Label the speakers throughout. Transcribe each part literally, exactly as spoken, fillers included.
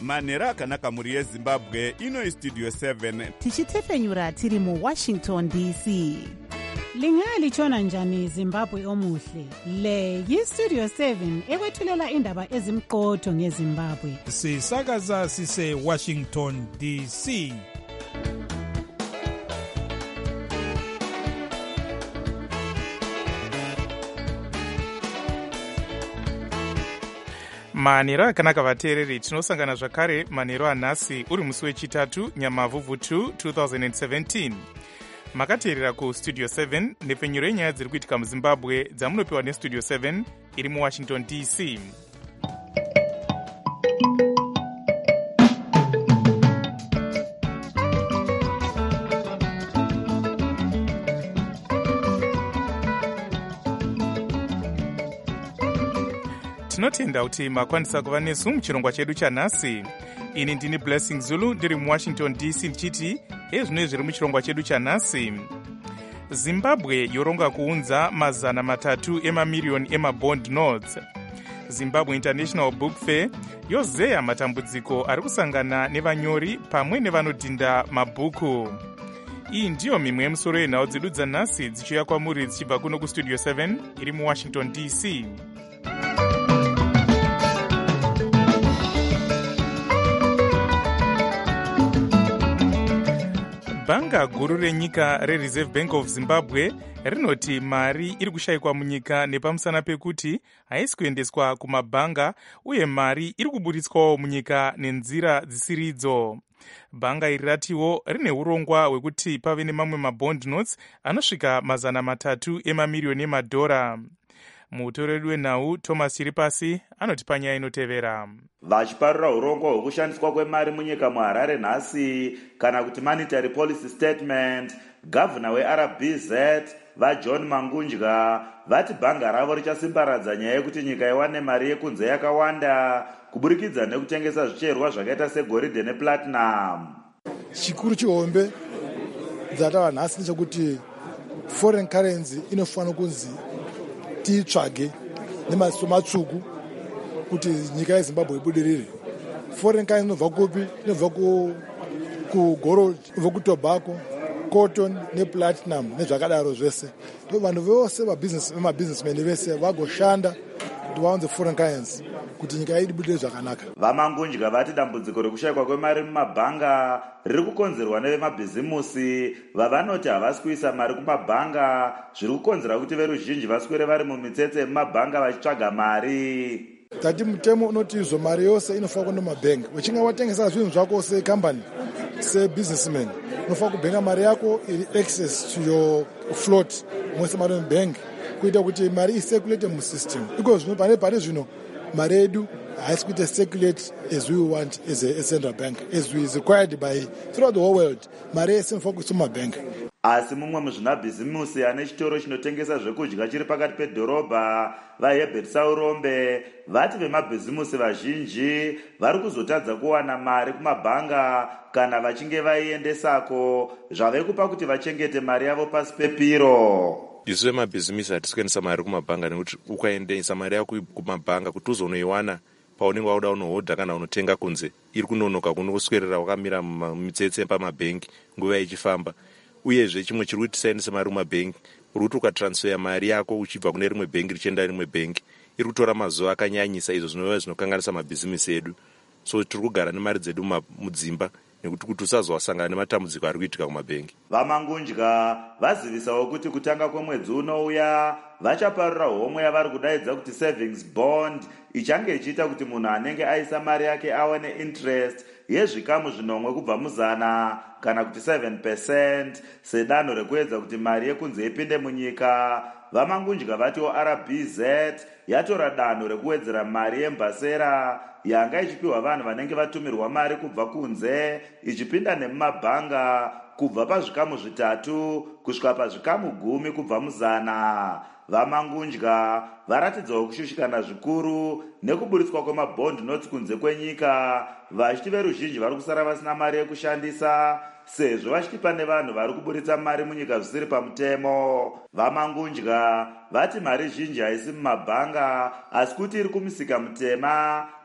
Speaker 1: manhero akanaka mhuri yezimbabwe. Ino istudio seven
Speaker 2: tichitefenyura tiri muwashington D C.
Speaker 3: Lingalitshona njani Zimbabwe omuhle? Le yistudio seven ekwethulela indaba ezimqotho ngeZimbabwe.
Speaker 4: Sisakaza sise Washington D C. manhero akanaka vateereri, tinosangana zvakare manhero anhasi uri musi wechitatu nyamavhuvhu two twenty seventeen. makateerera kustudio seven nepfenyuro yenyaya dziri kuitika muzimbabwe dzamunopiwa nestudio seven iri muwashington D C. tinotenda kuti makwanisa kuva nesu muchirongwa chedu chanhasi. ini ndini Blessing Zulu ndiri muwashington D C ndichiti ezvino zviri muchirongwa chedu chanhasi. Zimbabwe yoronga kuunza mazana matatu emamiriyoni emabond notes. Zimbabwe International Book Fair yozeya matambudziko ari kusangana nevanyori pamwe nevanodhinda mabhuku. iyi ndiyo mimwe yemusoro yenhau dzedu dzanhasi dzichiuya kwamuri dzichibva kuno kustudio seven iri muwashington D C. bhanga guru renyika rereserve bank of zimbabwe rinoti mari iri kushayikwa munyika nepamusana pekuti haisi kuendeswa kumabhanga uye mari iri kuburitswawo munyika nenzira dzisiridzo. bhanga iri ratiwo rine urongwa hwekuti pave nemamwe mabond notes anosvika mazana matatu emamiriyoni emadhora. mutoreri wenhau Thomas Chiripasi anoti panyaya inotevera.
Speaker 5: vachiparura urongwa hwekushandiswa kwemari munyika muharare nhasi kana kuti monetary policy statement, gavhuna weR B Z vaJohn Mangunja vati bhanga ravo richasimbaradza nyaya yekuti nyika iwane mari yekunze yakawanda kuburikidza nekutengesa zvicherwa zvakaita segoridhe neplatinum.
Speaker 6: chikuru chihombe dzatava nhasi ndechekuti foreign currency inofanira kunzi tiitsvage nemaziso matsvuku kuti nyika yeZimbabwe ibudirire. foreign currency inobva kupi? inobva kugold, inobva kutobacco, cotton neplatinum nezvakadaro zvese. vanhu vose vemabusinessmen vese vagoshanda kuti vaunze foreign currency kuti nyika yedu ibudirire zvakanaka.
Speaker 5: vamangunja vati dambudziko rekushayikwa kwemari mumabhanga riri kukonzerwa nevemabhizimusi vavanoti havasi kuisa mari kumabhanga, zviri kukonzera kuti veruzhinji vaswere vari mumitsetse yemumabhanga vachitsvaga mari.
Speaker 6: tati mutemo unoti izvo mari yose inofanira kuenda mumabhengi. uchinge watengesa zvinhu zvako sekambani sebusinessman unofanira kubhenga mari yako iri access to your float mwese mari mubhengi kuita kuti mari isecurate musystem. iko zvino pane pane zvino mari yedu haisi kuita circulate as we want as a, a central bank as we is required by throughout the whole world. mari yese inofanira kuiswa mumabhengi.
Speaker 5: asi mumwe muzvinabhizimusi ane chitoro chinotengesa zvekudya chiri pakati pedhorobha vaHerbert Saurombe vati vemabhizimusi vazhinji vari kuzotadza kuwana mari kumabhanga kana vachinge vaiendesako zvave kupa kuti vachengete mari yavo pasi pepiro.
Speaker 7: isu vemabhizimisi hatisi kuendesa mari kumabhanga nekuti ukaendesa mari yako kumabhanga kuti uzonoiwana paunenge wauda unohodha kana unotenga kunze iri kunonoka kunoswerera wakamira mumitsetse pamabhengi nguva ichifamba. uyezve chimwe chiri kuti tisaendesa mari kumabhengi uri kuti ukatransfer mari yako uchibva kune rimwe bhengi richienda rimwe bhengi iri kutora mazuva akanyanyisa, izvo zvinova zvinokanganisa mabhizimisi edu. so tiri kugara nemari dzedu mudzimba nekuti kuti usazowasangana nematambudziko ari kuitika kumabhengi.
Speaker 5: vamangunja vazivisawo kuti kutanga kwemwedzi unouya vachaparura homwe yavari kudaidza kuti savings bond ichange ichiita kuti munhu anenge aisa mari yake awane interest yezvikamu zvinomwe kubva muzana kana kuti seven percent sedanho rekuedza kuti mari yekunze ipinde munyika. vamangunja vatiwo R B Z yatora danho rekuwedzera mari yembasera yanga ichipiwa vanhu vanenge vatumirwa mari kubva kunze ichipinda nemumabhanga kubva pazvikamu zvitatu kusvika pazvikamu gumi kubva muzana. vamangunja varatidzawo kushushikana zvikuru nekuburitswa kwemabond notes kunze kwenyika, vachiti veruzhinji vari kusara vasina mari yekushandisa sezvo vachiti pane vanhu vari kuburitsa mari munyika zvisiri pamutemo. vamangunja vati mari zhinji haisi mumabhanga asi kuti iri kumisika mutema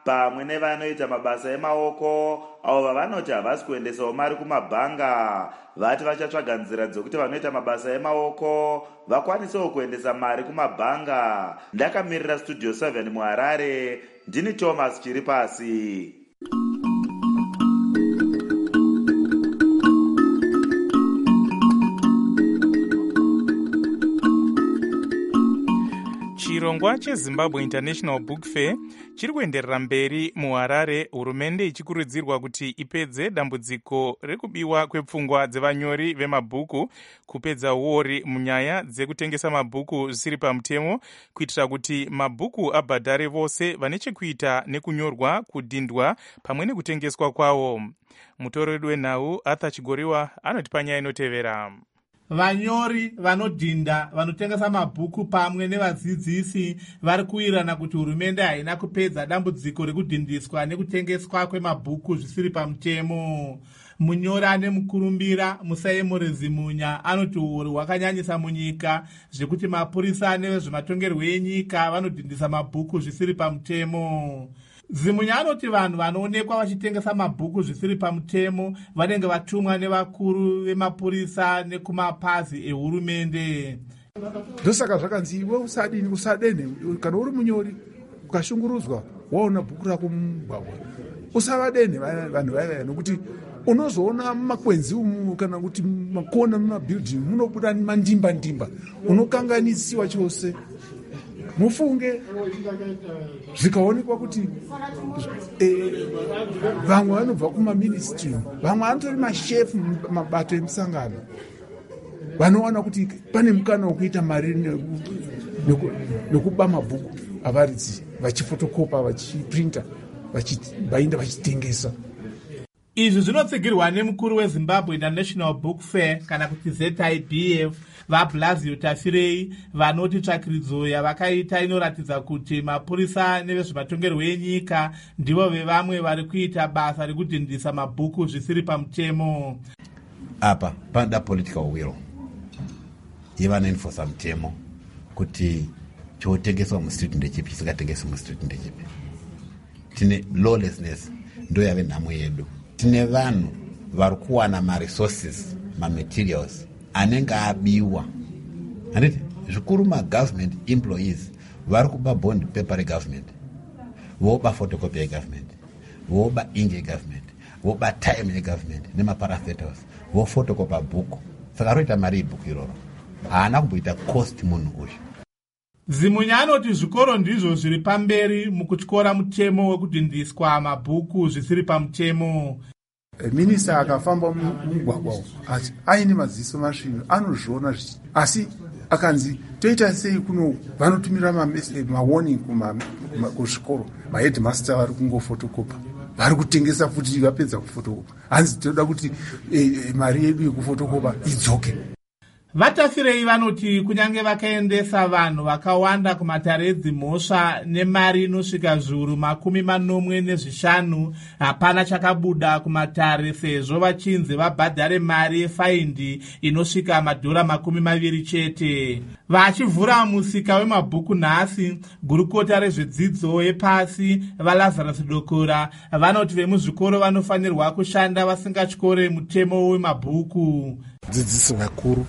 Speaker 5: pamwe nevanoita mabasa emaoko avo vavanoti havasi kuendesawo mari kumabhanga vati vachatsvaga nzira dzokuti vanoita mabasa emaoko vakwanisewo kuendesa mari kumabhanga. Ndakamirira studio seven muHarare, ndini Thomas chiri pasi.
Speaker 4: chirongwa chezimbabwe international book fair chiri kuenderera mberi muHarare, hurumende ichikurudzirwa kuti ipedze dambudziko rekubiwa kwepfungwa dzevanyori vemabhuku, kupedza uori munyaya dzekutengesa mabhuku zvisiri pamutemo, kuitira kuti mabhuku abhadhare vose vane chekuita nekunyorwa, kudhindwa pamwe nekutengeswa kwawo. Mutoreri wenhau Arthur Chigoriwa anoti panyaya inotevera.
Speaker 8: Vanyori vanodhinda vanotengesa mabhuku pamwe nevadzidzisi vari kuirana kuti hurumende haina kupedza dambudziko rekudhindiswa nekutengeswa kwemabhuku zvisiri pamutemo. Munyori ane mukurumbira Musaimurezi Munya anoti uori hwakanyanyisa munyika zvekuti mapurisa nevezvematongerwo enyika vanodhindisa mabhuku zvisiri pamutemo. Zimunya anoti vanhu vanoonekwa vachitengesa mabhuku zvisiri pamutemo vanenge vatumwa nevakuru vemapurisa nekumapazi ehurumende.
Speaker 9: Ndosaka zvakanzi iwe usadini usadene kana uri munyori ukashungurudzwa waona bhuku rako mumugwagwa usavadene vanhu vaya nokuti unozoona makwenzi umu kana kuti makona mumabuilding munobuda mandimba ndimba unokanganisiwa chose. Mufunge zvikaonekwa kuti eh, vamwe vanobva kumaministry, vamwe vanotori mashefu mabato emusangano, vanowana kuti pane mukana wekuita mari nekuba mabhuku avaridzi vachifotokopa, vachiprinta, vachibhainda, vachitengesa.
Speaker 8: Izvi zvinotsigirwa nemukuru weZimbabwe International Book Fair kana kuti Z I B F vaBlasio Tafirei, vanoti tsvakiridzo yavakaita inoratidza kuti mapurisa nevezvematongerwo enyika ndivo vevamwe vari kuita basa rekudhindisa mabhuku zvisiri pamutemo.
Speaker 10: Apa panoda political will yevanoenforsa mutemo kuti chotengeswa mustreet ndechipi, chisingatengeswi mustreet ndechipi. Tine lawlessness ndo yave nhamo yedu. Tine vanhu vari kuwana maresources, mamaterials anenge abiwa. Handiti zvikuru magovernment employees vari kuba bond paper regovernment, voba photocopy yegovernment, voba ink yegovernment, voba time yegovernment nemaparaphetals, vofotocopa bhuku. Saka roita mari ibhuku iroro, haana kumboita cost munhu uyu.
Speaker 8: Zimunya anoti zvikoro ndizvo zviri pamberi mukutyora mutemo wekudhindiswa mabhuku zvisiri pamutemo.
Speaker 9: Minista akafamba mugwagwa ati aine maziso masvino anozviona, asi akanzi toita sei kuno vanotumira mawarning kuzvikoro, maheadmaster vari kungofotokopa, vari kutengesa futi vapedza kufotokopa. Hanzi toda kuti e, mari yedu yekufotokopa idzoke.
Speaker 8: Vatafirei vanoti kunyange vakaendesa vanhu vakawanda kumatare edzimhosva nemari inosvika zviuru makumi manomwe nezvishanu, hapana chakabuda kumatare sezvo vachinzi vabhadhare mari yefaindi inosvika madhora makumi maviri chete. Vachivhura musika wemabhuku nhasi, gurukota rezvedzidzo yepasi vaLazarus Dokora vanoti vemuzvikoro vanofanirwa kushanda vasingatyore mutemo wemabhuku.
Speaker 11: Dzidzisi vakuru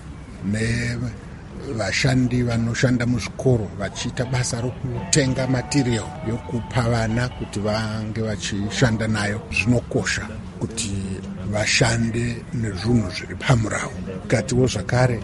Speaker 11: nevashandi vanoshanda muzvikoro vachiita basa rokutenga material yokupa vana kuti vange vachishanda nayo, zvinokosha kuti vashande nezvinhu zviri pamurau. Katiwo zvakare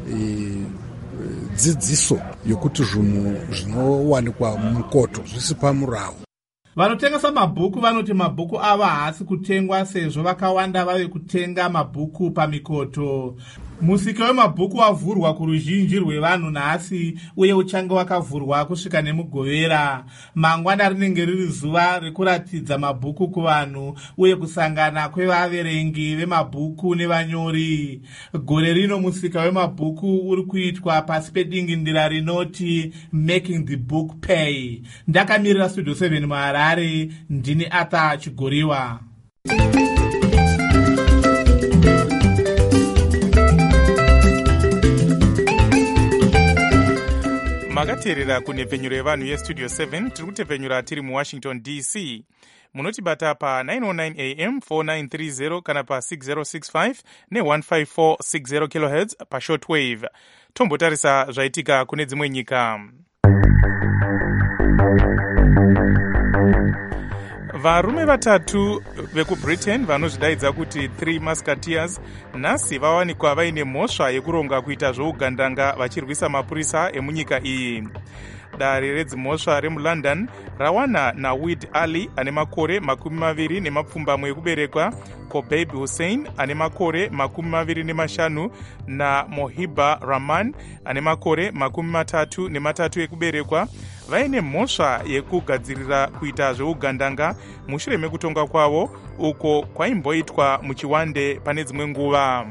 Speaker 11: dzidziso yokuti zvinhu zvinowanikwa mukoto zvisi pamurau.
Speaker 8: Vanotengesa mabhuku vanoti mabhuku ava haasi kutengwa sezvo vakawanda vave kutenga mabhuku pamikoto. Musika wemabhuku wavhurwa kuruzhinji rwevanhu nhasi uye uchange wakavhurwa kusvika nemugovera. Mangwana rinenge riri zuva rekuratidza mabhuku kuvanhu uye kusangana kwevaverengi vemabhuku nevanyori. Gore rino musika wemabhuku uri kuitwa pasi pedingindira rinoti Making the Book Pay. Ndakamirira Studio seven muHarare, ndini Arthur Chigoriwa.
Speaker 4: makateerera kunhepfenyuro yevanhu yestudio seven tiri kutepfenyura tiri muwashington D C. munotibata pa nine oh nine A M four nine three zero kana pa six zero six five ne one five four six zero kilohertz pa shortwave. tombotarisa zvaitika kune dzimwe nyika. varume vatatu vekubritain vanozvidaidza kuti three musketeers nhasi vawanikwa vaine mhosva yekuronga kuita zvougandanga vachirwisa mapurisa emunyika iyi. dare redzimhosva remulondon rawana nawid ali ane makore makumi maviri nemapfumbamwe ekuberekwa, kobeib hussein ane makore makumi maviri nemashanu namohiba rahman ane makore makumi matatu nematatu ekuberekwa vaine mhosva yekugadzirira kuita zveugandanga mushure mekutonga kwavo uko kwaimboitwa muchiwande pane dzimwe nguva.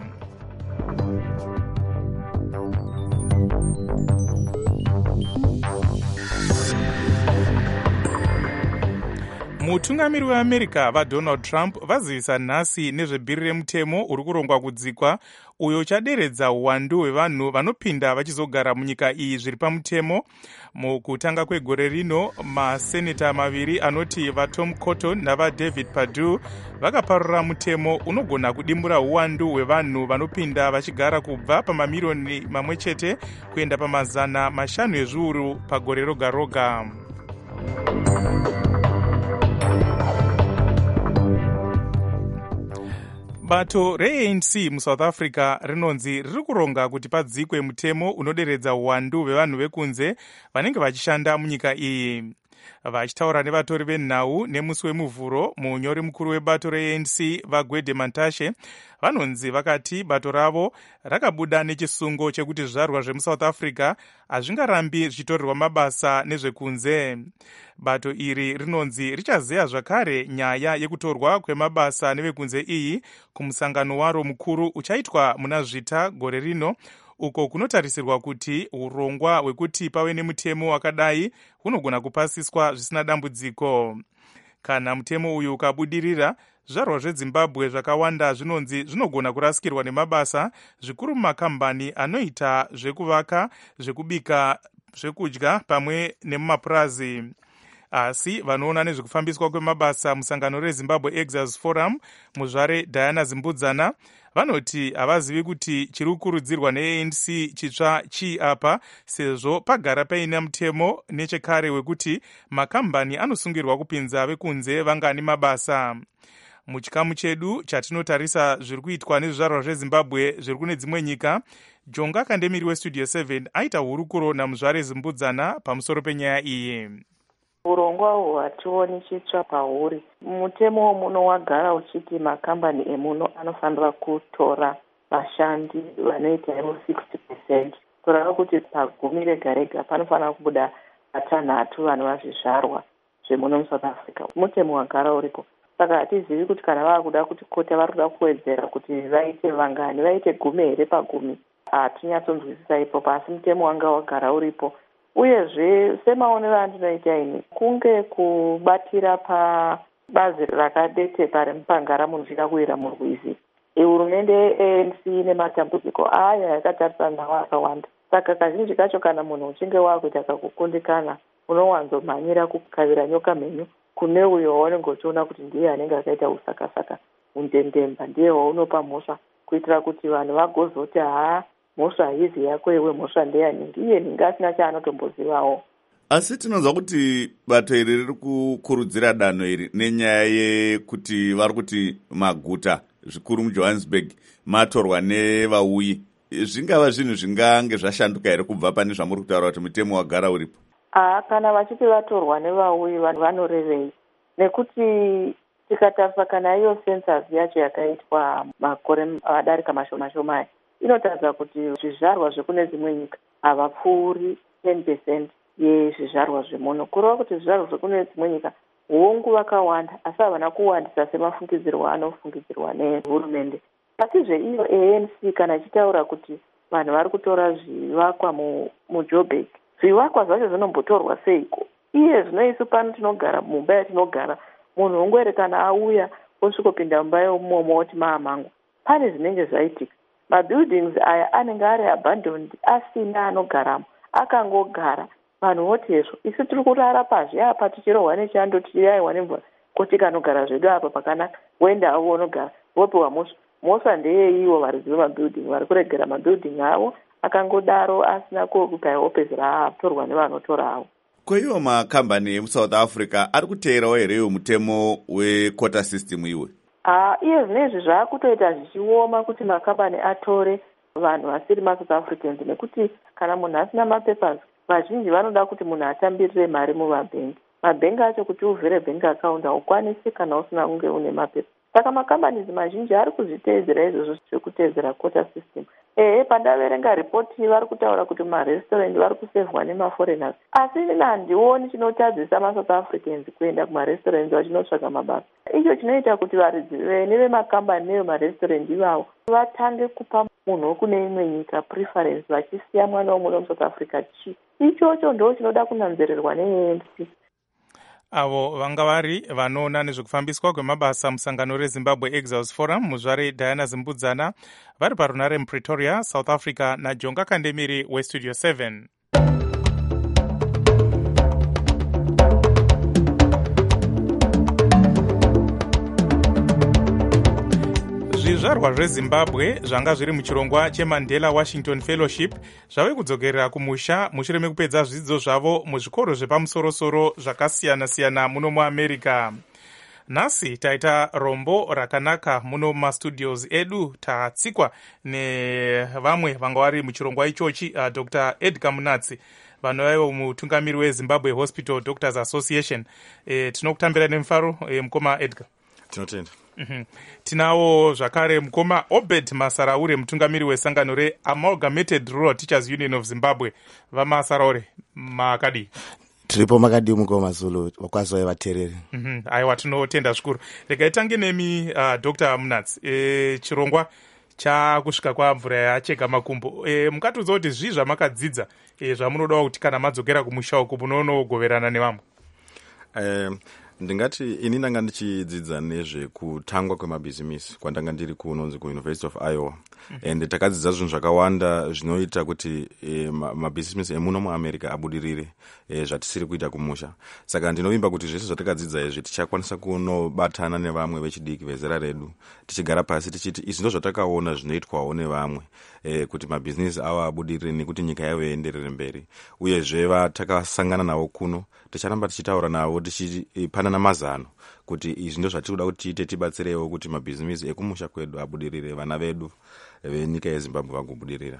Speaker 4: mutungamiri weamerica vadonald trump vazivisa nhasi nezvebhiri remutemo uri kurongwa kudzikwa uyo uchaderedza uwandu hwevanhu vanopinda vachizogara munyika iyi zviri pamutemo. mukutanga kwegore rino maseneta maviri anoti vatom cotton navadavid perdue vakaparura mutemo unogona kudimbura uwandu hwevanhu vanopinda vachigara kubva pamamirioni mamwe chete kuenda pamazana mashanu ezviuru pagore roga roga. bato re-A N C musouth africa rinonzi riri kuronga kuti padzikwe mutemo unoderedza uwandu hwevanhu vekunze vanenge vachishanda munyika iyi. vachitaura nevatori venhau nemusi wemuvhuro, munyori mukuru webato re-A N C vagwede mantashe vanonzi vakati bato ravo rakabuda nechisungo chekuti zvizvarwa zvemusouth africa hazvingarambi zvichitorerwa mabasa nezvekunze. bato iri rinonzi richazeya zvakare nyaya yekutorwa kwemabasa nevekunze iyi kumusangano waro mukuru uchaitwa muna zvita gore rino, uko kunotarisirwa kuti urongwa hwekuti pave nemutemo wakadai hunogona kupasiswa zvisina dambudziko. kana mutemo uyu ukabudirira, zvizvarwa zvezimbabwe zvakawanda zvinonzi zvinogona kurasikirwa nemabasa, zvikuru mumakambani anoita zvekuvaka, zvekubika, zvekudya pamwe nemumapurazi. asi vanoona nezvekufambiswa kwemabasa musangano rezimbabwe exas forum muzvare diana zimbudzana vanoti havazivi kuti chiri kukurudzirwa ne-A N C chitsva chii apa, sezvo pagara paina mutemo nechekare wekuti makambani anosungirwa kupinza vekunze vangani mabasa. muchikamu chedu chatinotarisa zviri kuitwa nezvizvarwa zvezimbabwe zviri kune dzimwe nyika, jonga kandemiri westudio seven aita hurukuro namuzvare zimbudzana pamusoro penyaya iyi.
Speaker 12: urongwa uhwu hationi chitsva pahuri. mutemo womuno wagara uchiti makambani emuno anofanira kutora vashandi vanoita ivo sixty percent. kureva kuti pagumi rega rega panofanira kubuda vatanhatu vanova zvizvarwa zvemuno musouth africa. mutemo wagara uripo. saka hatizivi kuti kana vava kuda kuti kota vari kuda kuwedzera kuti vaite vangani, vaite gumi here pagumi. hatinyatsonzwisisa ipopo, asi mutemo wanga wagara uripo. uyezve semaonero andinoita ini kunge kubatira pabazi rakadete pari mupangara munhu zvida kuwira murwizi. hurumende ye-A N C nematambudziko aya yakatarisana nawo akawanda. saka kazhinji kacho kana munhu uchinge wakuita kakukundikana unowanzomhanyira kukavira nyoka mhenyu kune uyo waunenge uchiona kuti ndiye anenge akaita usakasaka undendemba, ndiye waunopa mhosva kuitira kuti vanhu vagozoti haa mhosva hizi yako iwe mhosva ndeyaningi, iye ninge asina chaanotombozivawo.
Speaker 1: asi tinonzwa kuti bato iri riri kukurudzira danho iri nenyaya yekuti vari kuti maguta zvikuru mujohannesburg matorwa nevauyi. zvingava zvinhu zvingange zvashanduka here kubva pane zvamuri kutaura kuti mutemo wagara uripo?
Speaker 12: aa kana vachiti vatorwa nevauyi vanhu vanorevei? nekuti tikatarisa kana iyo census yacho yakaitwa makore adarika mashoma shomai inotaridza kuti zvizvarwa zvekune dzimwe nyika havapfuuri ten percent yezvizvarwa zvemuno. kureva kuti zvizvarwa zvekune dzimwe nyika hongu vakawanda, asi havana kuwandisa semafungidzirwa anofungidzirwa nehurumende. asizve iyo A N C kana ichitaura kuti vanhu vari kutora zvivakwa mujoburg, zvivakwa zvacho zvinombotorwa seiko? iye zvino isu pano tinogara mumba yatinogara, munhu ungwere kana auya osvikopinda mumba yemomo oti maamangu, pane zvinenge zvaitika. mabuildings aya anenge ari abandoned asina anogaramo, akangogara vanhu votezvo isi tiri kurara pazvi apa tichirohwa nechando tichiraiwa nemvura kuti kanogara zvedu apa pakanaka woenda avo unogara vopiwa mhosva. Mhosva ndeyeivo varidzi vemabuilding vari kuregera mabuilding avo akangodaro asina kuokupaiwo pezera atorwa nevanotora avo.
Speaker 1: Kweiwo makambani emusouth Africa ari kuteerawo here iwo mutemo wequota system iwe?
Speaker 12: Ah, iye zvinezvi zvaakutoita zvichioma kuti makambani atore vanhu vasiri maSouth Africans nekuti kana munhu asina mapepers vazhinji vanoda kuti munhu atambirire mari mumabhengi. Mabhengi acho kuti uvhire bhengi akaunda ukwanisi kana usina kunge une mapepa. Saka makambani mazhinji ari kuzviteedzera izvozvo zvekuteedzera quota system. Ehe, pandaverenga ripoti vari kutaura kuti marestaurant vari kusevhwa nemaforeigners. Asi ini handioni chinotadzisa maSouth Africans kuenda kumarestaurant vachinotsvaga mabasa. Icho chinoita kuti varidzi nevemakambani nevemarestaurant ivavo vatange kupa munhu wokune imwe nyika preference vachisiya mwana womuno muSouth Africa chi. Ichocho ndo chinoda kunanzererwa ne-A N C.
Speaker 4: Avo vanga vari vanoona nezvekufambiswa kwemabasa musangano reZimbabwe Exiles Forum muzvare Diana Zimbudzana vari parunare muPretoria, South Africa naJonga Kandemiri weStudio seven. Zvizvarwa zveZimbabwe zvanga zviri muchirongwa cheMandela Washington Fellowship zvave kudzokerera kumusha mushure mekupedza zvidzidzo zvavo muzvikoro zvepamusorosoro zvakasiyana-siyana muno muAmerica. Nhasi taita rombo rakanaka muno mumastudios edu tatsikwa nevamwe vanga vari muchirongwa ichochi, uh, Doctor Edgar Munatsi vanova mutungamiri weZimbabwe Hospital Doctors Association. E, tinokutambira nemufaro e, mukoma Edgar.
Speaker 7: Tinotenda.
Speaker 4: Mm-hmm. Tinawo zvakare mukoma Obed Masaraure mutungamiri wesangano reAmalgamated Rural Teachers Union of Zimbabwe. Vamasaraure makadi
Speaker 13: tiripo makadi mukoma Zulu wakwazo vatereri.
Speaker 4: Mhm. Aiwa tinotenda zvikuru. Regai tange nemi uh, Doctor Munatsi. E, chirongwa chakusvika kwamvura yacheka makumbo. E, mukatudza kuti zvii zvamakadzidza e, zvamunoda kuti kana madzokera kumusha uku munonogoverana nevamwe?
Speaker 7: Um, ndingati ini ndanga ndichidzidza nezvekutangwa kwemabhizimisi kwandanga ndiri kunonzi kuUniversity of Iowa. Mm-hmm. And takadzidza zvinhu zvakawanda zvinoita kuti e, mabhizimisi emuno muAmerica abudirire e, zvatisiri kuita kumusha. Saka ndinovimba kuti zvese zvatakadzidza izvi tichakwanisa kunobatana nevamwe vechidiki vezera redu tichigara pasi tichiti izvi ndo zvatakaona zvinoitwawo nevamwe e, kuti mabhizinesi avo abudirire nekuti nyika yavo ienderere mberi. Uyezve vatakasangana navo kuno ticharamba tichitaura navo tichipanana mazano kuti izvi ndo zvatinoda kuti tiite tibatsirewo kuti mabhizimisi ekumusha kwedu abudirire, vana vedu venyika yeZimbabwe vagobudirira.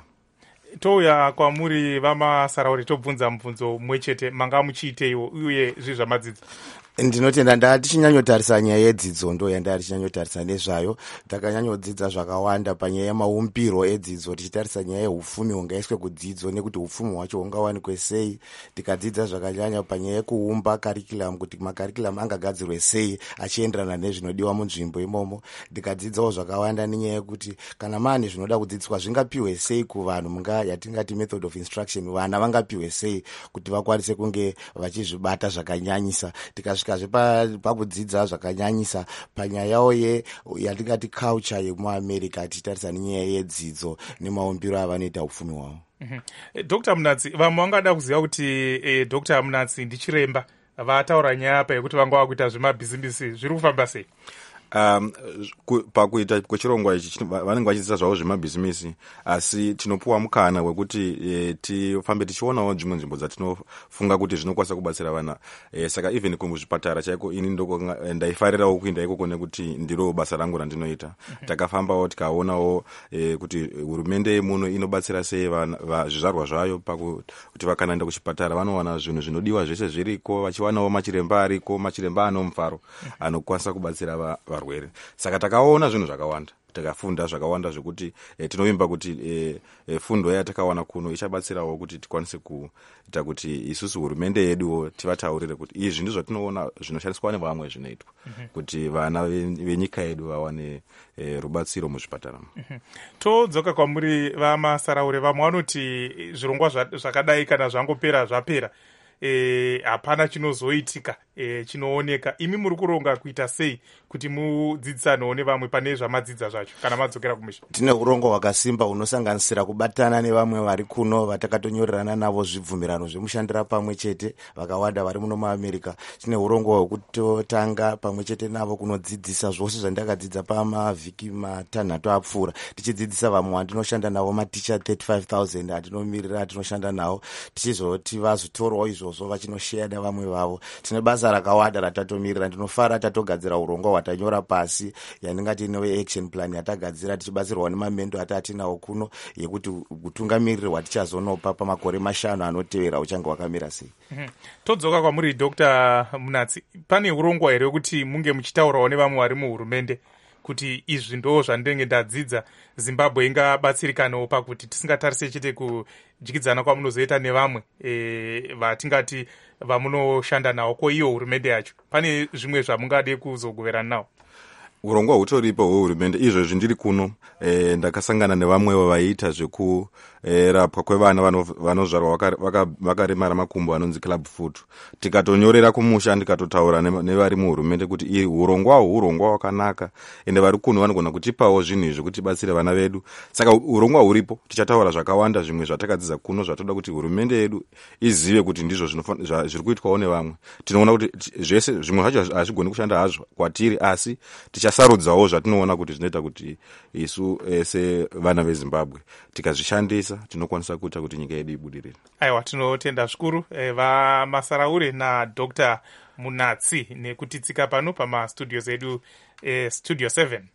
Speaker 4: Touya kwamuri vamasarauri tobvunza mubvunzo mumwe chete, manga muchiiteiwo uye zvii zvamadzidza?
Speaker 13: Ndinotenda ndaa tichinyanyotarisa nyaya yedzidzo ndo yandari tichinyanyotarisa nezvayo. Takanyanyodzidza zvakawanda panyaya yemaumbiro edzidzo tichitarisa nyaya yeupfumi hungaiswe kudzidzo nekuti upfumi hwacho hungawanikwe sei. Tikadzidza zvakanyanya panyaya yekuumba curriculum kuti macurriculum angagadzirwe sei achienderana nezvinodiwa munzvimbo imomo. Tikadzidzawo zvakawanda nenyaya yekuti kana mane zvinoda kudzidziswa zvingapiwe sei kuvanhu munga yatingati method of instruction, vana vangapiwe sei kuti vakwanise kunge vachizvibata zvakanyanyisa. Tikasvika pakudzidza zvakanyanyisa panyayawo ye yatingati culture yemuAmerica tichitarisa nenyaya yedzidzo nemaumbiro avanoita upfumi hwavo.
Speaker 4: Mm-hmm. E, Doctor Munatsi, vamwe vangada kuziva kuti e, Doctor Munatsi ndichiremba vataura nyaya apa yekuti vanga vakuita zvemabhizimisi zviri kufamba sei?
Speaker 7: Um, pakuita kwechirongwa ichi vanenge vachidzidza zvavo zvemabhizimisi, asi tinopuwa mukana wekuti e, tifambe tichionawo dzimwe nzvimbo dzatinofunga kuti zvinokwanisa kubatsira vana. E, saka even kumuzvipatara chaiko ini ndoko ndaifarirawo kuenda ikoko nekuti ndiro basa rangu randinoita. Mm-hmm. Takafambawo tikaonawo e, kuti hurumende yemuno inobatsira sei zvizvarwa zvayo pakuti vakanaenda kuchipatara vanowana zvinhu zvinodiwa zvese zviriko, vachiwanawo machiremba ariko, machiremba ano mufaro anokwanisa kubatsira va, va rwere. Saka takaona zvinhu zvakawanda, takafunda zvakawanda zvekuti e, tinovimba kuti e, e, fundo yatakawana kuno ichabatsirawo kuti tikwanise kuita kuti isusu hurumende yeduwo tivataurire kuti izvi ndizvo tinoona zvinoshandiswa nevamwe zvinoitwa. Mm-hmm. kuti vana venyika yedu vawane e, rubatsiro muzvipatara.
Speaker 4: Mm-hmm. Todzoka kwamuri vamasaraure, vamwe vanoti zvirongwa zvakadai kana zvangopera zvapera hapana e, chinozoitika e, chinooneka. Imi muri kuronga kuita sei kuti mudzidzisanawo nevamwe pane zvamadzidza zvacho kana madzokera kumusha?
Speaker 13: Tine urongo hwakasimba hunosanganisira kubatana nevamwe vari kuno vatakatonyorerana navo zvibvumirano zvemushandira pamwe chete vakawanda vari muno muamerica. Tine urongo hwekutotanga pamwe chete navo kunodzidzisa zvose zvandakadzidza pamavhiki matanhatu apfuura, tichidzidzisa vamwe vandinoshanda navo maticha thirty-five thousand atinomirira atinoshanda navo, tichizoti vazotorawo izvozvo vachinosheya nevamwe vavo. Tine basa rakawanda ratatomirira. Ndinofara tatogadzira urongo hwatanyora pasi yandingati inowe action plan yatagadzira tichibatsirwa nemamendo atatinawo kuno yekuti kutungamiriri hwatichazonopa pamakore mashanu anotevera uchange wakamira sei.
Speaker 4: Mm-hmm. Todzoka kwamuri Doctor Munatsi, pane urongwa here kuti munge muchitaurawo nevamwe vari muhurumende kuti izvi ndo zvandenge ndadzidza, Zimbabwe ingabatsirikanawo pakuti tisingatarise chete kudyidzana kwamunozoita nevamwe e, vatingati vamunoshanda nawo ko iyo hurumende yacho, pane zvimwe zvamungade kuzogoverana nawo?
Speaker 14: Urongwa hutoripo hwehurumende. Izvozvi ndiri kuno e, ndakasangana nevamwewo vaiita zvekurapwa e, kwevana vanozvarwa vakaremara makumbo anonzi club foot. Tikatonyorera kumusha ndikatotaura nevari muhurumende kuti iri urongwa hwu urongwa hwakanaka ende vari kuno vanogona kutipawo zvinhu izvi kuti batsire vana vedu. Saka urongwa huripo, tichataura zvakawanda zvimwe zvatakadzidza kuno zvatoda kuti hurumende yedu izive kuti ndizvo zviri kuitwawo nevamwe. Tinoona kuti zvese zvimwe zvacho hazvigoni kushanda hazvo kwatiri, asi ticha sarudzawo zvatinoona kuti zvinoita kuti isu sevana veZimbabwe tikazvishandisa tinokwanisa kuita kuti nyika yedu ibudirire.
Speaker 4: Aiwa, tinotenda zvikuru vaMasaraure naDr Munatsi nekutitsika pano pamastudios edu eh, Studio seven.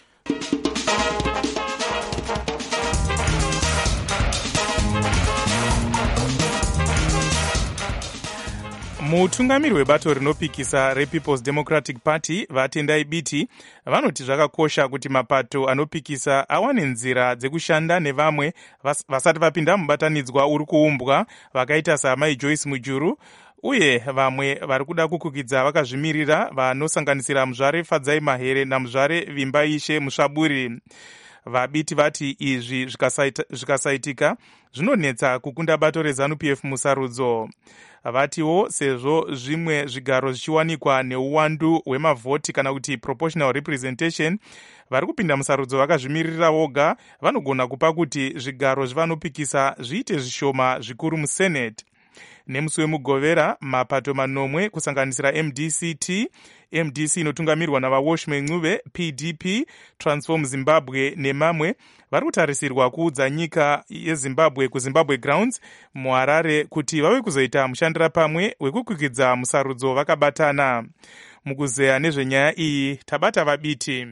Speaker 4: Mutungamiri webato rinopikisa rePeople's Democratic Party vatendai biti vanoti zvakakosha kuti mapato anopikisa awane nzira dzekushanda nevamwe vasati vapinda mubatanidzwa uri kuumbwa vakaita saMai Joyce Mujuru uye vamwe vari kuda kukukidza vakazvimirira vanosanganisira muzvare Fadzai Mahere namuzvare Vimbaishe Musvaburi. Vabiti vati izvi zvikasaitika zvinonetsa kukunda bato reZANU-P F musarudzo. Vatiwo sezvo zvimwe zvigaro zvichiwanikwa neuwandu hwemavhoti kana kuti proportional representation, vari kupinda musarudzo vakazvimirira voga vanogona kupa kuti zvigaro zvivanopikisa zviite zvishoma zvikuru musenate. Nemusi wemugovera mapato manomwe kusanganisira M D C T, M D C inotungamirwa navaWashman Ncube, P D P, Transform Zimbabwe nemamwe vari kutarisirwa kuudza nyika yeZimbabwe kuZimbabwe Grounds muHarare kuti vave kuzoita mushandira pamwe wekukwikidza musarudzo vakabatana. Mukuzeya nezvenyaya iyi tabata vabiti.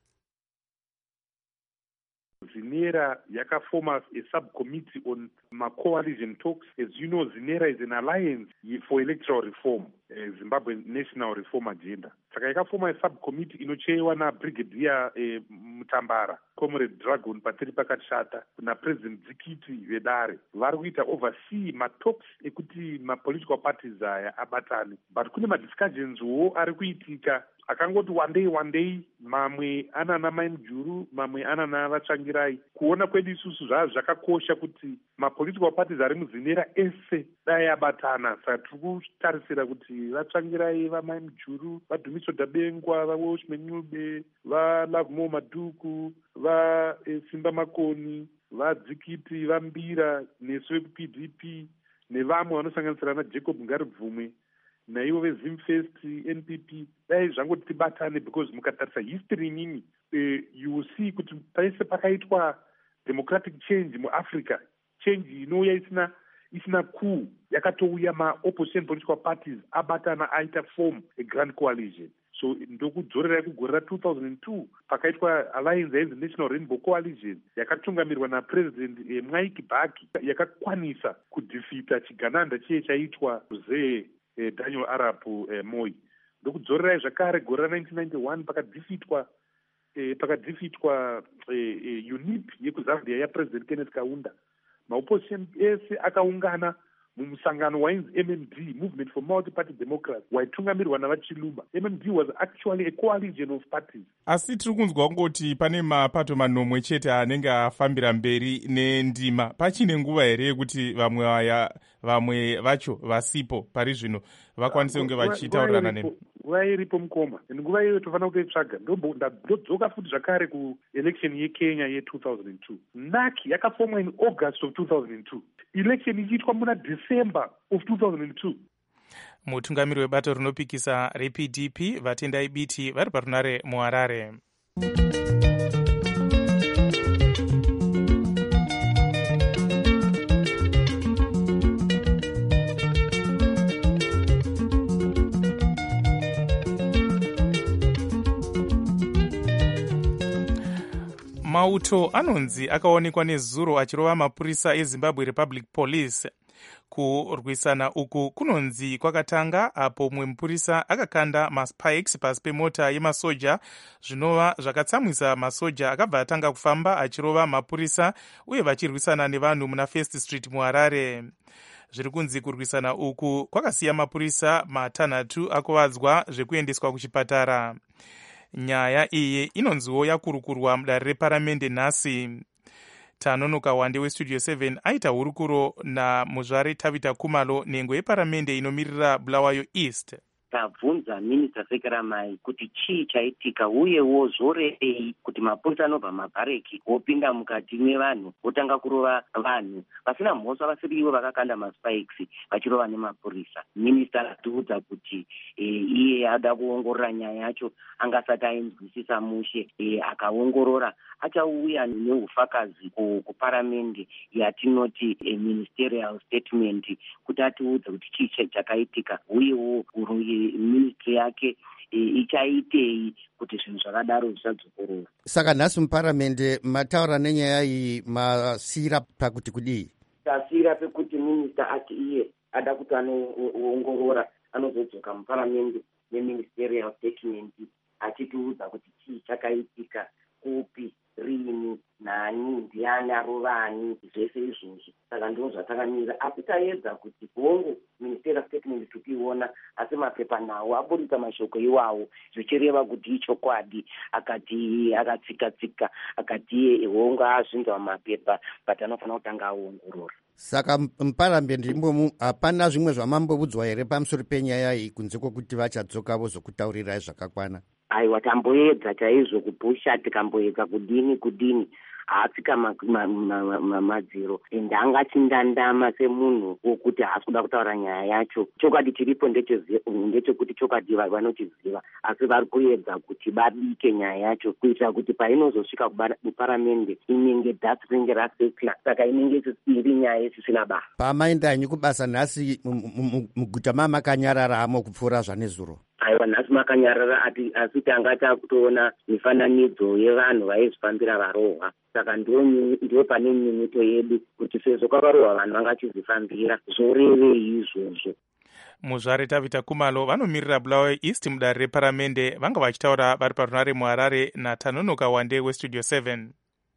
Speaker 9: Zinera yakafoma a subcommittee on ma-coalition talks. As you know, Zinera is an alliance for electoral reform, uh, Zimbabwe National Reform Agenda. Saka yakafoma a subcommittee inochaiwa na Brigadier uh, Mutambara, Comrade Dragon Patiri Pakashata, na President Zikiti Vedare. Vari kuita oversee ma-talks ekuti ma-political parties aya abatane. But kune ma-discussions wo ari kuitika akangoti one day one day mamwe anana Mai Mujuru mamwe anana Vatsvangirai. Kuona kwedu isusu zvazvo zvakakosha kuti ma-political parties ari muZinera ese dai abatana. Saka tiri kutarisira kuti Vatsvangirai, vaMai Mujuru, vaDhumiso Dabengwa, vaWashman Ncube, vaLovemore Madhuku, vaSimba Makoni, vaDzikiti, vaMbira nesu veku-P D P nevamwe vanosanganisira naJacob Ngaribvumwe naivo veZimfest, N P P, dai zvangoti tibatane, because mukatarisa history nini uh, you will see kuti paise pakaitwa democratic change muAfrica, change inouya isina isina coup, yakatouya ma-opposition political parties abatana aita form a grand coalition. So ndokudzorera kugorera two thousand two pakaitwa alliance yainzi National Rainbow Coalition yakatungamirwa naPresident eh, Mwai Kibaki yakakwanisa kudhifita chigananda chiye chaitwa Mzee eh, Daniel Arap eh, Moi. Ndokudzorera zvakare gorera nineteen ninety-one pakadhifitwa eh, pakadhifitwa eh, eh, UNIP yekuZambia yaPresident Kenneth Kaunda. Ma-opposition ese akaungana mumusangano wainzi M M D, Movement for Multi-Party Democracy, waitungamirirwa navachilumba. M M D was actually a coalition of parties.
Speaker 4: Asi tiri kunzwa kungoti pane mapato manomwe chete anenge afambira mberi nendima. Pachine nguva here yekuti vamwe vaya vamwe vacho vasipo pari zvino vakwanise kunge vachitaurirana nemi?
Speaker 9: Nguva iripo mukoma, nguva iyoyo tofanira kutoitsvaga. Ndodzoka futi zvakare kuelection yeKenya ye-two thousand two. N A C yakafomwa in August of two thousand two. Election ichiitwa muna December of two thousand two.
Speaker 4: Mutungamiri webato rinopikisa reP D P vatendai biti vari parunare muHarare. Mauto anonzi akaonekwa nezuro achirova mapurisa eZimbabwe Republic Police. Kurwisana uku kunonzi kwakatanga apo mumwe mupurisa akakanda maspikes pasi pemota yemasoja zvinova zvakatsamwisa masoja akabva atanga kufamba achirova mapurisa uye vachirwisana nevanhu muna First Street muHarare. Zviri kunzi kurwisana uku kwakasiya mapurisa matanhatu akuvadzwa zvekuendeswa kuchipatara. Nyaya iyi inonziwo yakurukurwa mudare reparamende nhasi. Tanonoka Wande weStudio seven aita hurukuro namuzvare Tavita Kumalo nhengo yeparamende inomirira Bulawayo East.
Speaker 15: Tabvunza Minister Sekeramai kuti chii chaitika uyewo zvorei kuti mapurisa anobva mabhareki opinda mukati mevanhu otanga kurova vanhu vasina mhosva vasiri ivo vakakanda maspikes vachirova nemapurisa. Minister atiudza kuti e, iye ada kuongorora nyaya yacho angasati ainzwisisa mushe e, akaongorora achauya neufakazi kuparamende yatinoti e, ministerial statement kuti atiudze kuti chii chakaitika uyewo ministry yake ichaitei kuti zvinhu zvakadaro zvisadzokorora.
Speaker 16: Saka nhasi muparamende mataura nenyaya iyi masira pakuti kudii?
Speaker 15: Tasira pekuti minister ati iye ada kuti anoongorora anozodzoka muparamende neministerial statement achitiudza kuti chii chakaitika, kupi, rini, nani, ndiani arovani, zvese izvozvo. Saka ndizvo zvatakamira. Asi taedza kuti hongu ministerial statement tukiona, asi mapepa nawo aburitsa mashoko iwawo zvichireva kuti ichokwadi, akati akatsika tsika akati hongu azvinzwa mapepa but anofanira kutanga aongorora.
Speaker 16: Saka muparamende imomu hapana zvimwe zvamambobudzwa here pamusoro penyaya iyi kunze kwokuti vachadzoka vozokutaurirai zvakakwana?
Speaker 15: Aiwa, tamboedza chaizvo kupusha, tikamboedza kudini kudini haatsika madziro ende angachindandama semunhu wokuti haasi kuda kutaura nyaya yacho. Chokwadi chiripo ndechekuti chokwadi vanochiziva, asi vari kuedza kuti babike nyaya yacho kuitira kuti painozosvika kuparamende inenge dhasi ringe rasekla, saka inenge iri nyaya isisina basa.
Speaker 16: Pamaenda henyu kubasa nhasi muguta mamakanyararamo kupfuura zvanezuro?
Speaker 15: Aiwa, nhasi makanyarara asi tanga takutoona mifananidzo yevanhu vaizvifambira varohwa. Saka ndiyo pane nyunyuto yedu kuti sezvo kwakarohwa vanhu vangachizvifambira zvorevei izvozvo.
Speaker 4: Muzvare Tavita Kumalo vanomirira Bulawayo East mudare reparamende vanga vachitaura vari parunare muHarare naTanonoka Wande weStudio seven.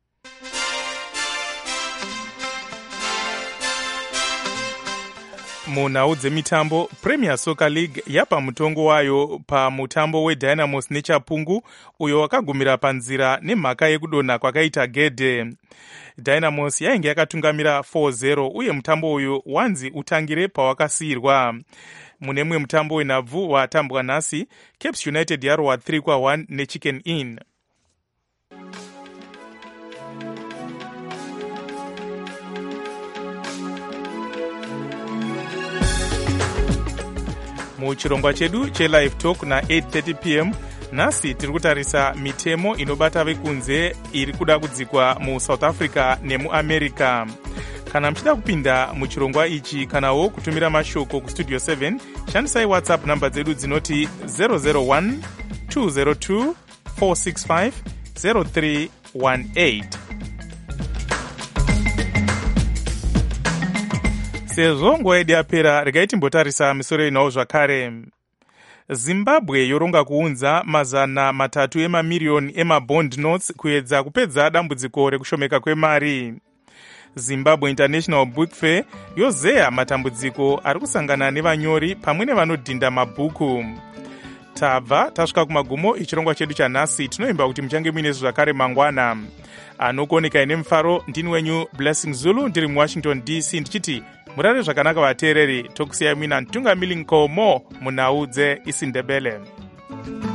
Speaker 4: Munhau dzemitambo, Premier Soccer League yapa mutongo wayo pamutambo weDynamos neChapungu uyo wakagumira panzira nemhaka yekudonha kwakaita gedhe. Dynamos yainge yakatungamira four zero uye mutambo uyu wanzi utangire pawakasiyirwa. Mune mwe mutambo wenhabvu watambwa nhasi, Caps United yarohwa three kwa one neChicken Inn. Muchirongwa chedu chelive talk na eight thirty p m nhasi tiri kutarisa mitemo inobata vekunze iri kuda kudzikwa muSouth Africa nemuAmerica. Kana muchida kupinda muchirongwa ichi kanawo kutumira mashoko kuStudio seven, shandisai WhatsApp namba dzedu dzinoti zero zero one two zero two four six five zero three one eight. Sezvo nguva yedu yapera, regai timbotarisa misoro inawo zvakare. Zimbabwe yoronga kuunza mazana matatu emamiriyoni emabond notes kuedza kupedza dambudziko rekushomeka kwemari. zimbabwe international book fair yozeya matambudziko ari kusangana nevanyori pamwe nevanodhinda mabhuku. Tabva tasvika kumagumo echirongwa chedu chanhasi. Tinoimba kuti muchange muine zvakare mangwana. Anokuoneka ine mufaro ndini wenyu Blessing Zulu ndiri muwashington D C ndichiti murare zvakanaka vateereri. Tokusiyai mina ntungamiri nkomo munhau dzeIsindebele.